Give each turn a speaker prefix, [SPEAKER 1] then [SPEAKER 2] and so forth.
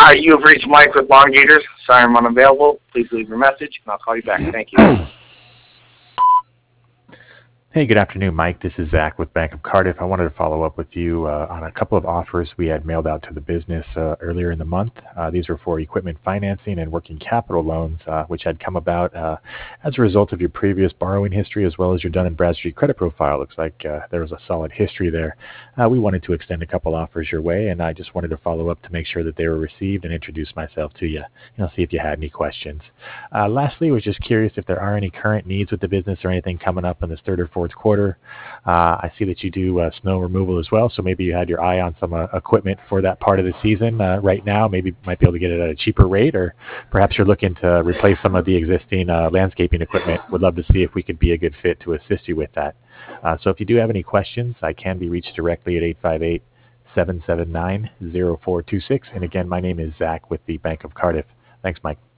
[SPEAKER 1] Hi, you have reached Mike with Long Gators. Sorry I'm unavailable. Please leave your message, and I'll call you back. Thank you.
[SPEAKER 2] Hey, good afternoon, Mike. This is Zach with Bank of Cardiff. I wanted to follow up with you on a couple of offers we had mailed out to the business earlier in the month. These were for equipment financing and working capital loans, which had come about as a result of your previous borrowing history as well as your Dun & Bradstreet credit profile. Looks like there was a solid history there. We wanted to extend a couple offers your way, and I just wanted to follow up to make sure that they were received and introduce myself to you, see if you had any questions. Lastly, I was just curious if there are any current needs with the business or anything coming up in this third or fourth quarter. I see that you do snow removal as well, so maybe you had your eye on some equipment for that part of the season right now. Maybe you might be able to get it at a cheaper rate, or perhaps you're looking to replace some of the existing landscaping equipment. Would love to see if we could be a good fit to assist you with that. So if you do have any questions, I can be reached directly at 858-779-0426. And again, my name is Zach with the Bank of Cardiff. Thanks, Mike.